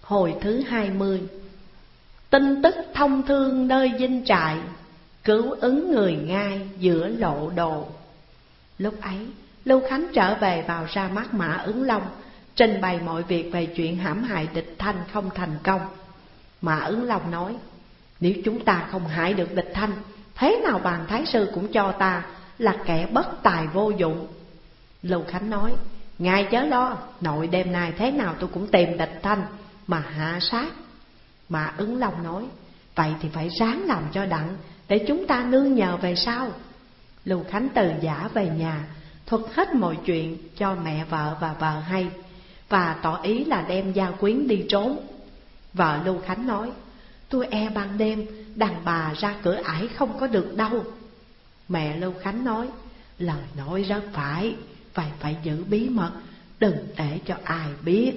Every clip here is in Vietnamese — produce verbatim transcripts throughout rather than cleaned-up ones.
Hồi thứ hai mươi. Tin tức thông thương nơi dinh trại, cứu ứng người Ngai giữa lộ đồ. Lúc ấy Lưu Khánh trở về vào ra mắt Mã Ứng Long, trình bày mọi việc về chuyện hãm hại địch Thanh không thành công. Mã Ứng Long nói: nếu chúng ta không hại được địch Thanh, thế nào bàn thái sư cũng cho ta là kẻ bất tài vô dụng. Lưu Khánh nói: ngài chớ lo, nội đêm nay thế nào tôi cũng tìm địch Thanh mà hạ sát. Mã Ứng Long nói: vậy thì phải ráng làm cho đặng, để chúng ta nương nhờ về sau. Lưu Khánh từ giả về nhà, thuật hết mọi chuyện cho mẹ vợ và vợ hay, và tỏ ý là đem gia quyến đi trốn. Vợ Lưu Khánh nói: tôi e ban đêm đàn bà ra cửa ải không có được đâu. Mẹ Lưu Khánh nói: lời nói rất phải, phải phải giữ bí mật, đừng để cho ai biết.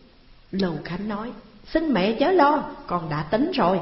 Lưu Khánh nói: xin mẹ chớ lo, con đã tính rồi.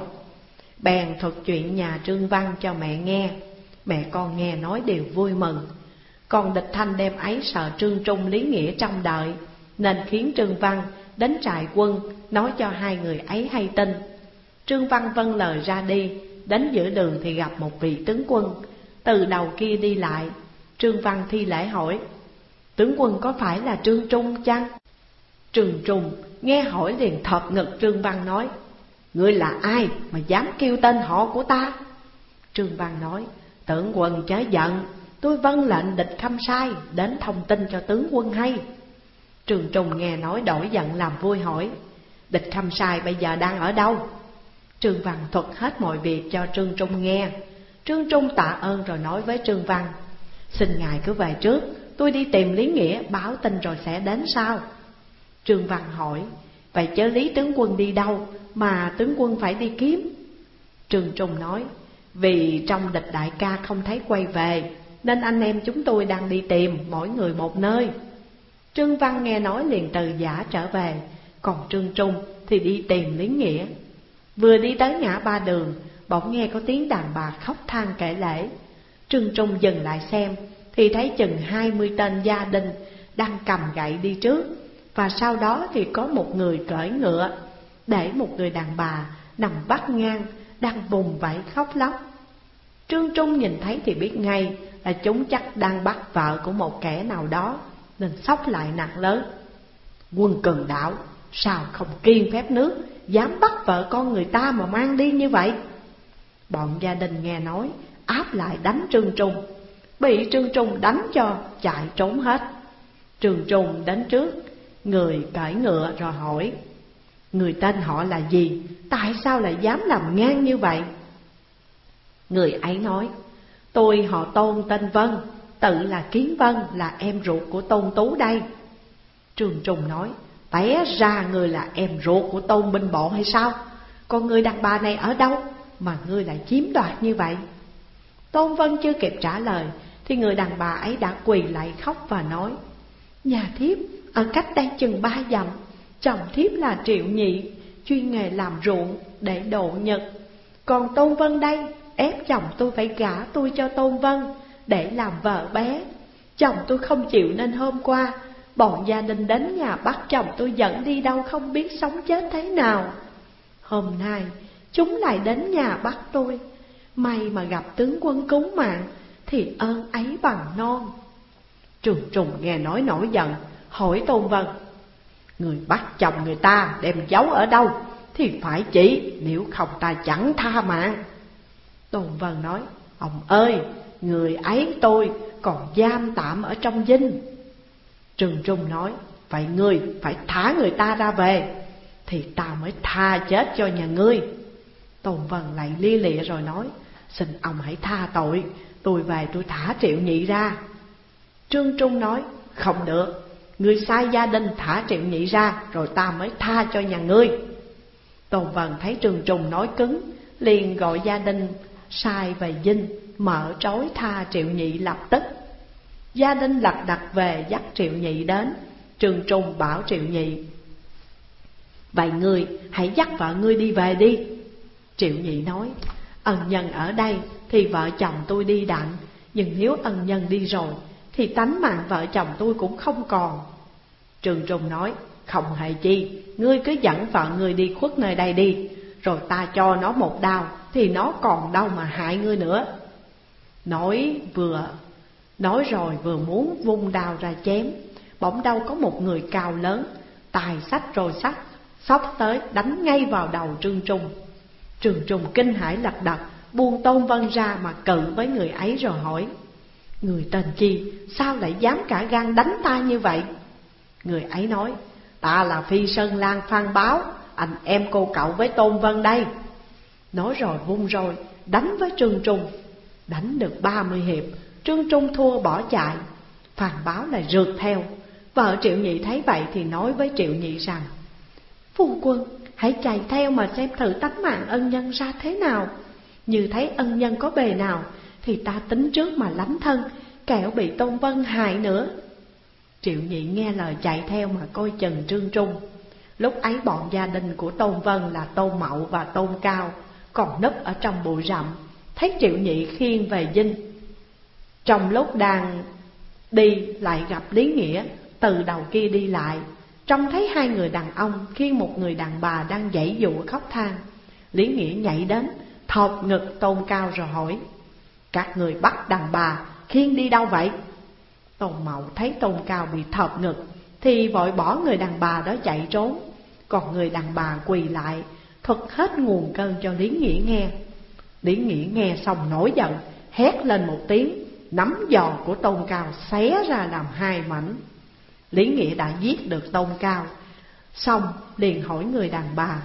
Bèn thuật chuyện nhà Trương Văn cho mẹ nghe. Mẹ con nghe nói đều vui mừng. Còn địch Thanh đêm ấy sợ Trương Trung Lý Nghĩa trong đợi, nên khiến Trương Văn đến trại quân nói cho hai người ấy hay tin. Trương Văn vâng lời ra đi. Đến giữa đường thì gặp một vị tướng quân từ đầu kia đi lại. Trương Văn thi lễ hỏi: tướng quân có phải là Trương Trung chăng? Trương Trung nghe hỏi liền thọt ngực Trương Văn nói: ngươi là ai mà dám kêu tên họ của ta? Trương Văn nói: tướng quân chớ giận, tôi vâng lệnh địch Khâm Sai đến thông tin cho tướng quân hay. Trương Trung nghe nói đổi giận làm vui hỏi: địch Khâm Sai bây giờ đang ở đâu? Trương Văn thuật hết mọi việc cho Trương Trung nghe. Trương Trung tạ ơn rồi nói với Trương Văn: xin ngài cứ về trước, tôi đi tìm Lý Nghĩa báo tin rồi sẽ đến sau. Trương Văn hỏi: vậy chớ Lý tướng quân đi đâu mà tướng quân phải đi kiếm? Trương Trung nói: vì trong địch đại ca không thấy quay về, nên anh em chúng tôi đang đi tìm, mỗi người một nơi. Trương Văn nghe nói liền từ giả trở về, còn Trương Trung thì đi tìm Lý Nghĩa. Vừa đi tới ngã ba đường, bỗng nghe có tiếng đàn bà khóc than kể lễ. Trương Trung dừng lại xem, thì thấy chừng hai mươi tên gia đình đang cầm gậy đi trước, và sau đó thì có một người cưỡi ngựa, để một người đàn bà nằm vắt ngang đang vùng vẫy khóc lóc. Trương Trung nhìn thấy thì biết ngay là chúng chắc đang bắt vợ của một kẻ nào đó, nên xốc lại nặng lớn: quân cường đạo sao không kiêng phép nước, dám bắt vợ con người ta mà mang đi như vậy? Bọn gia đình nghe nói áp lại đánh Trương Trung, bị Trương Trung đánh cho chạy trốn hết. Trương Trung đến trước người cưỡi ngựa rồi hỏi: người tên họ là gì, tại sao lại dám làm ngang như vậy? Người ấy nói: tôi họ Tôn tên Vân, tự là Kiến Vân, là em ruột của Tôn Tú đây. Trương Trung nói: té ra người là em ruột của Tôn binh bộ hay sao? Còn người đàn bà này ở đâu mà ngươi lại chiếm đoạt như vậy? Tôn Vân chưa kịp trả lời thì người đàn bà ấy đã quỳ lại khóc và nói: nhà thiếp ở cách đây chừng ba dặm, chồng thiếp là Triệu Nhị, chuyên nghề làm ruộng để độ nhật. Còn Tôn Vân đây ép chồng tôi phải gả tôi cho Tôn Vân để làm vợ bé. Chồng tôi không chịu nên hôm qua bọn gia đình đến nhà bắt chồng tôi dẫn đi đâu không biết sống chết thế nào. Hôm nay chúng lại đến nhà bắt tôi, may mà gặp tướng quân cứu mạng thì ơn ấy bằng non. Trương Trung nghe nói nổi giận, hỏi Tôn Vân: người bắt chồng người ta đem giấu ở đâu thì phải chỉ, nếu không ta chẳng tha mạng. Tôn Vân nói: ông ơi, người ấy tôi còn giam tạm ở trong dinh. Trương Trung nói: vậy ngươi phải thả người ta ra về, thì ta mới tha chết cho nhà ngươi. Tôn Vân lại lia lịa rồi nói: xin ông hãy tha tội, tôi về tôi thả Triệu Nhị ra. Trương Trung nói: không được, ngươi sai gia đình thả Triệu Nhị ra, rồi ta mới tha cho nhà ngươi. Tôn Vân thấy Trương Trung nói cứng, liền gọi gia đình sai về dinh, mở trói tha Triệu Nhị lập tức. Gia đình lật đật về dắt Triệu Nhị đến. Trương Trung bảo Triệu Nhị: vậy ngươi hãy dắt vợ ngươi đi về đi. Triệu Nhị nói: ân nhân ở đây thì vợ chồng tôi đi đặng, nhưng nếu ân nhân đi rồi thì tánh mạng vợ chồng tôi cũng không còn. Trương Trung nói: Không hề chi, ngươi cứ dẫn vợ ngươi đi khuất nơi đây đi, rồi ta cho nó một đao, thì nó còn đâu mà hại ngươi nữa. Nói vừa Nói rồi vừa muốn vung đao ra chém, bỗng đâu có một người cao lớn, tài xách rồi sách, xốc tới đánh ngay vào đầu Trương Trung. Trương Trung kinh hãi lật đật, buông Tôn Vân ra mà cự với người ấy rồi hỏi: người tên chi, sao lại dám cả gan đánh ta như vậy? Người ấy nói: ta là Phi Sơn Lang Phan Báo, anh em cô cậu với Tôn Vân đây. Nói rồi vung roi đánh với Trương Trung. Đánh được ba mươi hiệp, Trương Trung thua bỏ chạy. Phan Báo lại rượt theo. Vợ Triệu Nhị thấy vậy thì nói với Triệu Nhị rằng: phu quân, hãy chạy theo mà xem thử tánh mạng ân nhân ra thế nào. Như thấy ân nhân có bề nào thì ta tính trước mà lánh thân, kẻo bị Tôn Vân hại nữa. Triệu Nhị nghe lời chạy theo mà coi chừng Trương Trung. Lúc ấy bọn gia đình của Tôn Vân là Tôn Mậu và Tôn Cao còn núp ở trong bụi rậm, thấy Triệu Nhị khiêng về dinh. Trong lúc đang đi lại gặp Lý Nghĩa từ đầu kia đi lại, trông thấy hai người đàn ông khiêng một người đàn bà đang giãy giụa khóc than. Lý Nghĩa nhảy đến thộp ngực Tôn Cao rồi hỏi: các người bắt đàn bà khiêng đi đâu vậy? Tôn Mậu thấy Tôn Cao bị thộp ngực thì vội bỏ người đàn bà đó chạy trốn, còn người đàn bà quỳ lại thuật hết nguồn cơn cho Lý Nghĩa nghe. Lý Nghĩa nghe xong nổi giận, hét lên một tiếng, nắm giò của Tôn Cao xé ra làm hai mảnh. Lý Nghĩa đã giết được Tôn Cao, xong liền hỏi người đàn bà: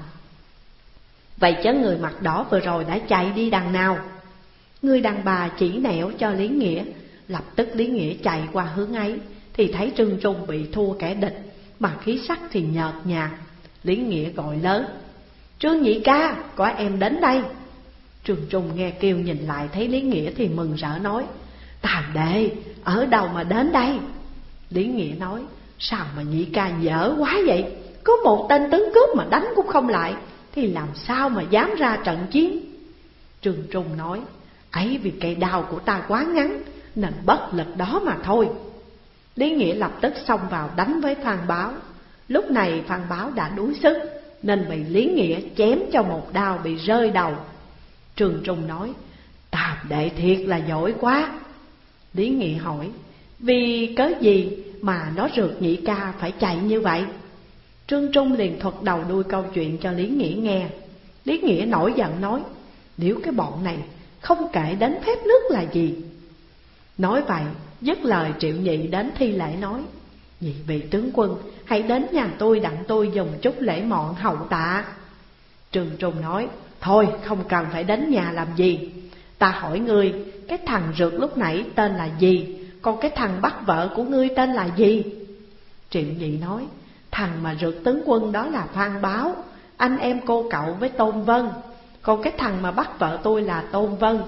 vậy chớ người mặt đỏ vừa rồi đã chạy đi đằng nào? Người đàn bà chỉ nẻo cho Lý Nghĩa. Lập tức Lý Nghĩa chạy qua hướng ấy thì thấy Trương Trung bị thua kẻ địch, mà khí sắc thì nhợt nhạt. Lý Nghĩa gọi lớn: Trương Nhị ca, có em đến đây. Trương Trung nghe kêu nhìn lại thấy Lý Nghĩa thì mừng rỡ nói: Tam đệ, ở đâu mà đến đây? Lý Nghĩa nói: sao mà Nhị ca dở quá vậy? Có một tên tướng cướp mà đánh cũng không lại, thì làm sao mà dám ra trận chiến? Trương Trung nói: ấy vì cây đao của ta quá ngắn nên bất lực đó mà thôi. Lý Nghĩa lập tức xông vào đánh với Phan Báo. Lúc này Phan Báo đã đuối sức nên bị Lý Nghĩa chém cho một đao bị rơi đầu. Trương Trung nói: Tam đệ thiệt là giỏi quá. Lý Nghĩa hỏi: vì cớ gì mà nó rượt Nhị ca phải chạy như vậy? Trương Trung liền thuật đầu đuôi câu chuyện cho Lý Nghĩa nghe. Lý Nghĩa nổi giận nói: nếu cái bọn này không kể đến phép nước là gì. Nói vậy dứt lời, Triệu Nhị đến thi lễ nói: nhị vị tướng quân, hãy đến nhà tôi đặng tôi dùng chút lễ mọn hậu tạ. Trương Trung nói: thôi không cần phải đến nhà làm gì. Ta hỏi ngươi, cái thằng rượt lúc nãy tên là gì? Còn cái thằng bắt vợ của ngươi tên là gì? Triệu Nhị nói: thằng mà rượt tướng quân đó là Phan Báo, anh em cô cậu với Tôn Vân. Còn cái thằng mà bắt vợ tôi là Tôn Vân,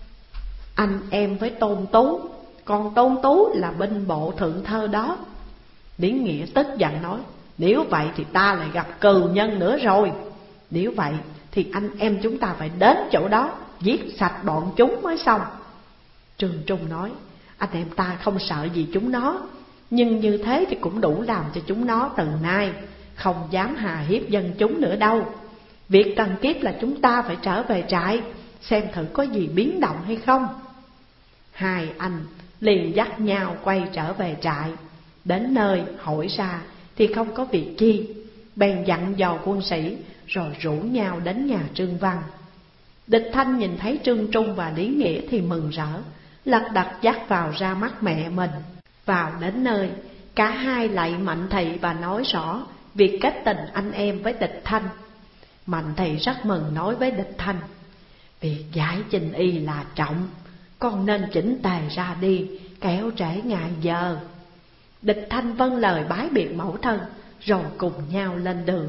anh em với Tôn Tú. Còn Tôn Tú là binh bộ thượng thơ đó. Lý Nghĩa tức giận nói: nếu vậy thì ta lại gặp cừu nhân nữa rồi. Nếu vậy thì anh em chúng ta phải đến chỗ đó giết sạch bọn chúng mới xong. Trương Trung nói: anh em ta không sợ gì chúng nó, nhưng như thế thì cũng đủ làm cho chúng nó từ nay không dám hà hiếp dân chúng nữa đâu. Việc cần kiếp là chúng ta phải trở về trại xem thử có gì biến động hay không. Hai anh liền dắt nhau quay trở về trại. Đến nơi hỏi ra thì không có việc chi, bèn dặn dò quân sĩ rồi rủ nhau đến nhà Trương Văn. Địch Thanh nhìn thấy Trương Trung và Lý Nghĩa thì mừng rỡ, lật đật dắt vào ra mắt mẹ mình. Vào đến nơi, cả hai lạy Mạnh Thị và nói rõ việc kết tình anh em với Địch Thanh. Mạnh Thị rất mừng nói với Địch Thanh: việc giải trình y là trọng, con nên chỉnh tề ra đi, kéo trễ ngày giờ. Địch Thanh vâng lời bái biệt mẫu thân, rồi cùng nhau lên đường.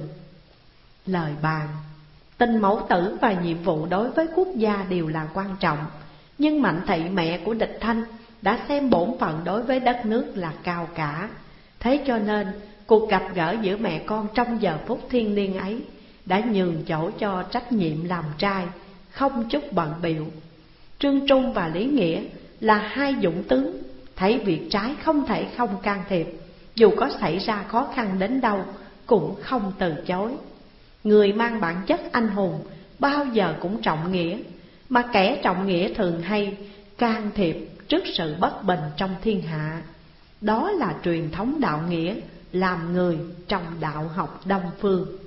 Lời bàn: tình mẫu tử và nhiệm vụ đối với quốc gia đều là quan trọng, nhưng Mạnh Thị mẹ của Địch Thanh đã xem bổn phận đối với đất nước là cao cả. Thế cho nên cuộc gặp gỡ giữa mẹ con trong giờ phút thiêng liêng ấy đã nhường chỗ cho trách nhiệm làm trai, không chút bận bịu. Trương Trung và Lý Nghĩa là hai dũng tướng, thấy việc trái không thể không can thiệp, dù có xảy ra khó khăn đến đâu cũng không từ chối. Người mang bản chất anh hùng bao giờ cũng trọng nghĩa, mà kẻ trọng nghĩa thường hay can thiệp trước sự bất bình trong thiên hạ. Đó là truyền thống đạo nghĩa làm người trong đạo học Đông phương.